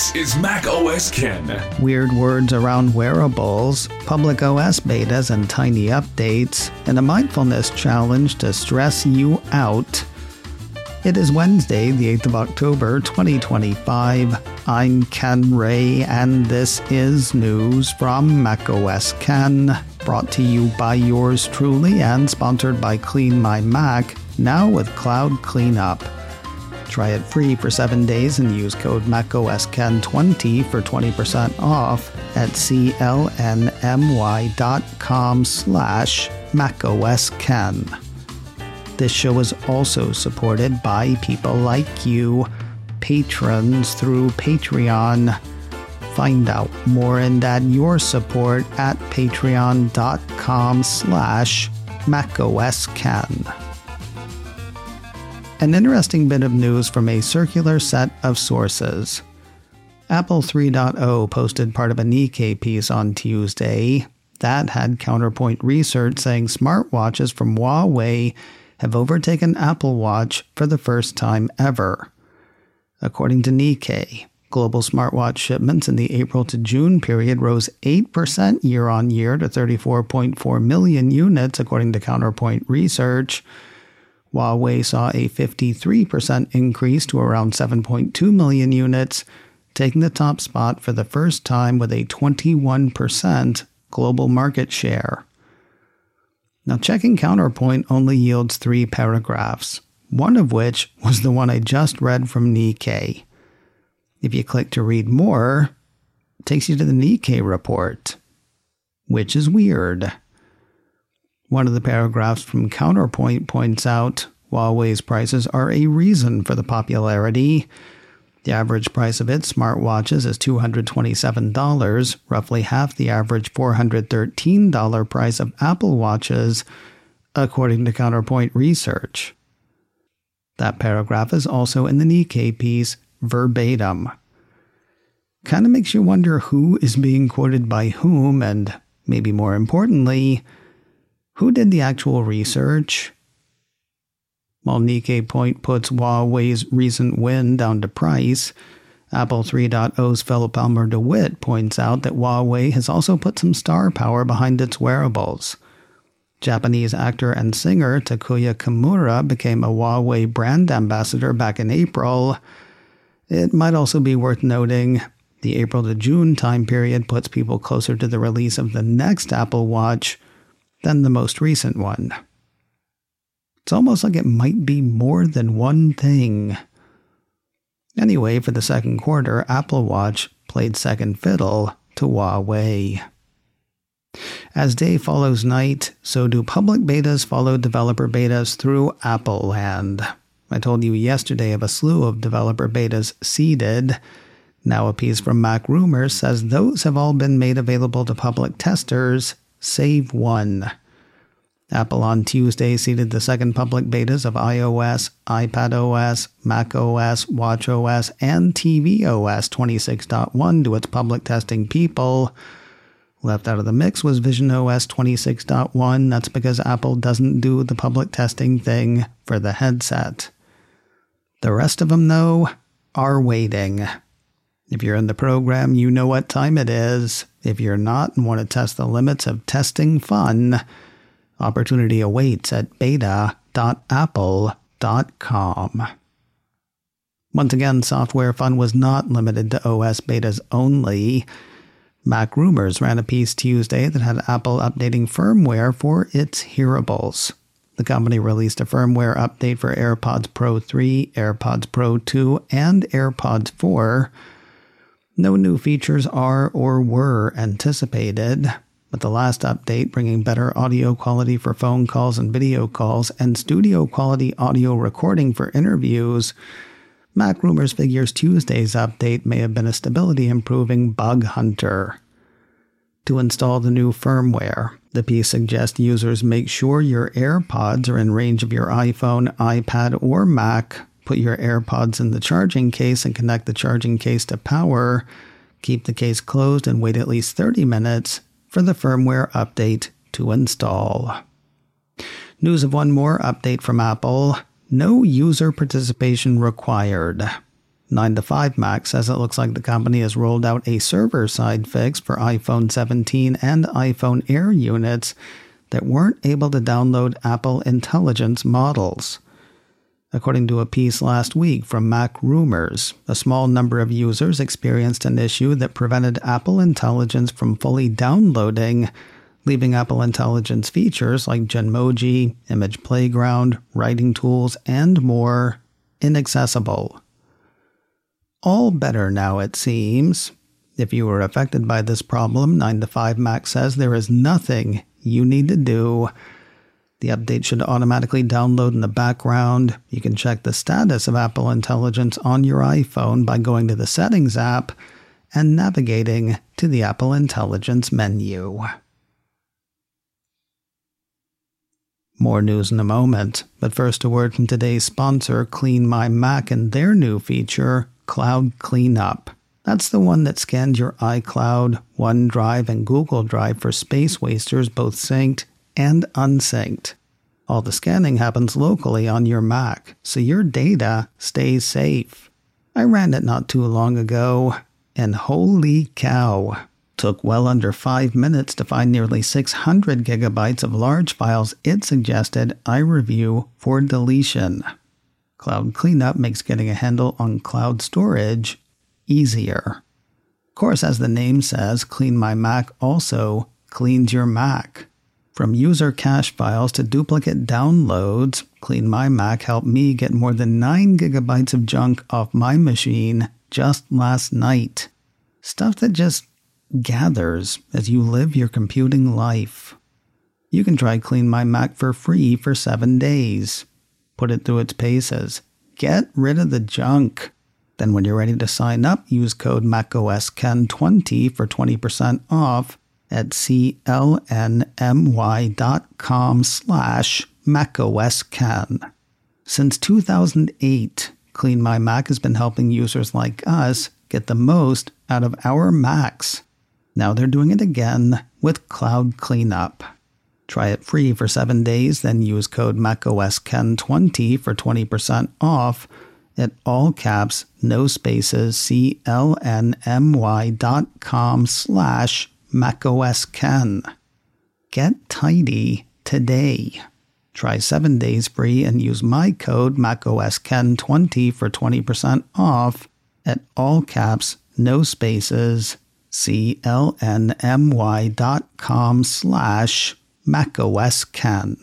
This is Mac OS Ken. Weird words around wearables, public OS betas and tiny updates, and a mindfulness challenge to stress you out. It is Wednesday, the 8th of October, 2025. I'm Ken Ray, and this is news from Mac OS Ken, brought to you by yours truly and sponsored by Clean My Mac, now with Cloud Cleanup. Try it free for 7 days and use code MacOSKen20 for 20% off at clnmy.com/MacOSKen. This show is also supported by people like you, patrons through Patreon. Find out more and add your support at patreon.com/MacOSKen. An interesting bit of news from a circular set of sources. Apple 3.0 posted part of a Nikkei piece on Tuesday that had counterpoint research saying smartwatches from Huawei have overtaken Apple Watch for the first time ever. According to Nikkei, global smartwatch shipments in the April to June period rose 8% year-on-year to 34.4 million units, according to counterpoint research. Huawei saw a 53% increase to around 7.2 million units, taking the top spot for the first time with a 21% global market share. Now, checking Counterpoint only yields 3 paragraphs, one of which was the one I just read from Nikkei. If you click to read more, it takes you to the Nikkei report, which is weird. One of the paragraphs from Counterpoint points out Huawei's prices are a reason for the popularity. The average price of its smartwatches is $227, roughly half the average $413 price of Apple Watches, according to Counterpoint research. That paragraph is also in the Nikkei piece, verbatim. Kind of makes you wonder who is being quoted by whom, and maybe more importantly, who did the actual research? While Nikkei Point puts Huawei's recent win down to price, Apple 3.0's Philip Elmer DeWitt points out that Huawei has also put some star power behind its wearables. Japanese actor and singer Takuya Kimura became a Huawei brand ambassador back in April. It might also be worth noting the April to June time period puts people closer to the release of the next Apple Watch than the most recent one. It's almost like it might be more than one thing. Anyway, for the second quarter, Apple Watch played second fiddle to Huawei. As day follows night, so do public betas follow developer betas through Apple land. I told you yesterday of a slew of developer betas seeded. Now a piece from Mac Rumors says those have all been made available to public testers, save one. Apple on Tuesday seeded the second public betas of iOS, iPadOS, macOS, watchOS, and tvOS 26.1 to its public testing people. Left out of the mix was visionOS 26.1. That's because Apple doesn't do the public testing thing for the headset. The rest of them, though, are waiting. If you're in the program, you know what time it is. If you're not and want to test the limits of testing fun, opportunity awaits at beta.apple.com. Once again, software fun was not limited to OS betas only. Mac Rumors ran a piece Tuesday that had Apple updating firmware for its hearables. The company released a firmware update for AirPods Pro 3, AirPods Pro 2, and AirPods 4. No new features are or were anticipated, with the last update bringing better audio quality for phone calls and video calls and studio quality audio recording for interviews. Mac Rumors figures Tuesday's update may have been a stability improving bug hunter. To install the new firmware, the piece suggests users make sure your AirPods are in range of your iPhone, iPad, or Mac. Put your AirPods in the charging case and connect the charging case to power. Keep the case closed and wait at least 30 minutes for the firmware update to install. News of one more update from Apple. No user participation required. 9to5Mac says it looks like the company has rolled out a server-side fix for iPhone 17 and iPhone Air units that weren't able to download Apple Intelligence models. According to a piece last week from Mac Rumors, a small number of users experienced an issue that prevented Apple Intelligence from fully downloading, leaving Apple Intelligence features like Genmoji, Image Playground, writing tools, and more inaccessible. All better now, it seems. If you were affected by this problem, 9to5Mac says there is nothing you need to do. The update should automatically download in the background. You can check the status of Apple Intelligence on your iPhone by going to the Settings app and navigating to the Apple Intelligence menu. More news in a moment, but first a word from today's sponsor, Clean My Mac, and their new feature, Cloud Cleanup. That's the one that scans your iCloud, OneDrive, and Google Drive for space wasters, both synced and unsynced. All the scanning happens locally on your Mac, so your data stays safe. I ran it not too long ago, and holy cow, took well under 5 minutes to find nearly 600 gigabytes of large files it suggested I review for deletion. Cloud Cleanup makes getting a handle on cloud storage easier. Of course, as the name says, Clean My Mac also cleans your Mac. From user cache files to duplicate downloads, Clean My Mac helped me get more than 9 gigabytes of junk off my machine just last night. Stuff that just gathers as you live your computing life. You can try Clean My Mac for free for 7 days. Put it through its paces. Get rid of the junk. Then when you're ready to sign up, use code MacOSKen20 for 20% off at clny.com/MacOSKen. Since 2008, Clean My Mac has been helping users like us get the most out of our Macs. Now they're doing it again with Cloud Cleanup. Try it free for 7 days, then use code MacOSKen20 for 20% off at all caps, no spaces, clny.com/MacOSKen. Get tidy today. Try 7 days free and use my code MacOSKen20 for 20% off at all caps, no spaces, clny.com/MacOSKen.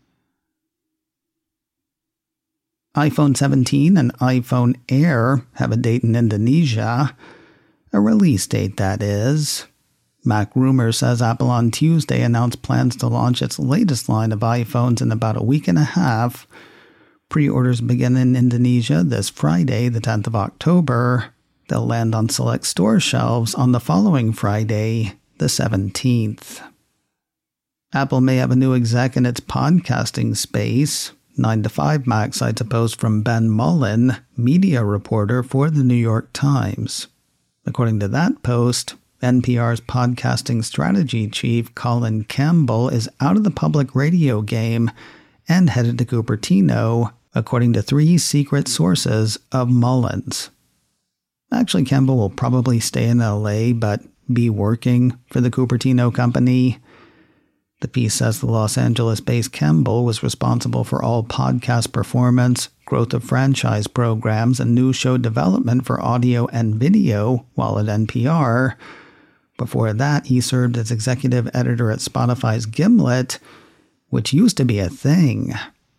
iPhone 17 and iPhone Air have a date in Indonesia. A release date, that is. Mac Rumors says Apple on Tuesday announced plans to launch its latest line of iPhones in about a week and a half. Pre-orders begin in Indonesia this Friday, the 10th of October. They'll land on select store shelves on the following Friday, the 17th. Apple may have a new exec in its podcasting space. 9to5Mac cites a post from Ben Mullen, media reporter for the New York Times. According to that post, NPR's podcasting strategy chief Colin Campbell is out of the public radio game and headed to Cupertino, according to 3 secret sources of Mullen's. Actually, Campbell will probably stay in LA, but be working for the Cupertino company. The piece says the Los Angeles-based Campbell was responsible for all podcast performance, growth of franchise programs, and new show development for audio and video while at NPR. Before that, he served as executive editor at Spotify's Gimlet, which used to be a thing.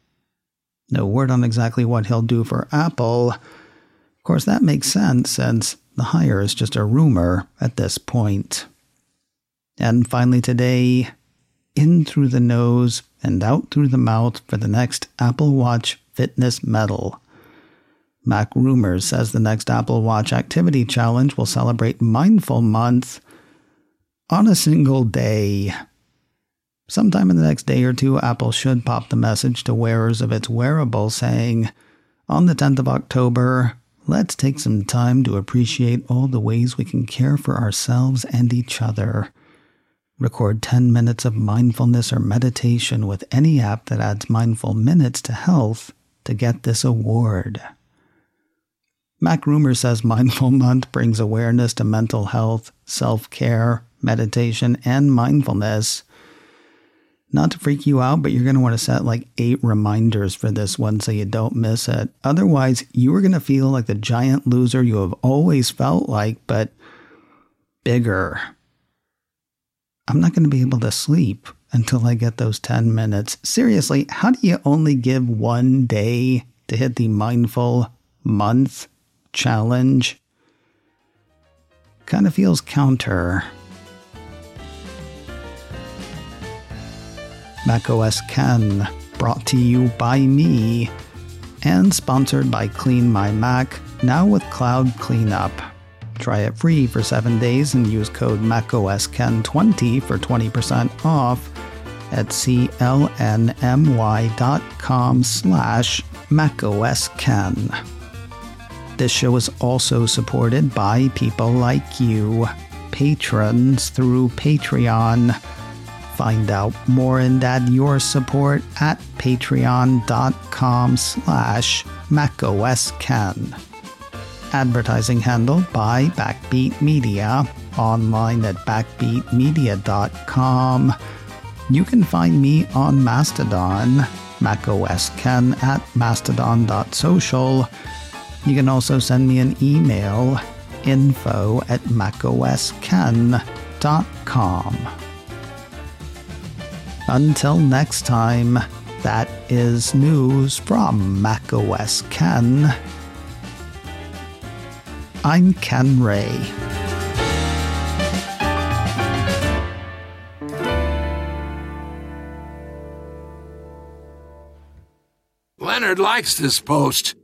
No word on exactly what he'll do for Apple. Of course, that makes sense since the hire is just a rumor at this point. And finally today, in through the nose and out through the mouth for the next Apple Watch Fitness Medal. Mac Rumors says the next Apple Watch Activity Challenge will celebrate Mindful Month on a single day. Sometime in the next day or two, Apple should pop the message to wearers of its wearable saying, on the 10th of October, let's take some time to appreciate all the ways we can care for ourselves and each other. Record 10 minutes of mindfulness or meditation with any app that adds mindful minutes to health to get this award. Mac Rumor says Mindful Month brings awareness to mental health, self-care, meditation, and mindfulness. Not to freak you out, but you're going to want to set like 8 reminders for this one so you don't miss it. Otherwise, you are going to feel like the giant loser you have always felt like, but bigger. I'm not going to be able to sleep until I get those 10 minutes. Seriously, how do you only give one day to hit the Mindful Month challenge? Kind of feels counter. macOS Ken, brought to you by me, and sponsored by Clean My Mac, now with Cloud Cleanup. Try it free for 7 days and use code macOSKen20 for 20% off at clny.com/macOSKen. This show is also supported by people like you, patrons through Patreon. Find out more and add your support at patreon.com/macOSKen. Advertising handled by Backbeat Media, online at backbeatmedia.com. You can find me on Mastodon, macOSKen at mastodon.social. You can also send me an email, info@macOSKen.com. Until next time, that is news from macOS Ken. I'm Ken Ray. Leonard likes this post.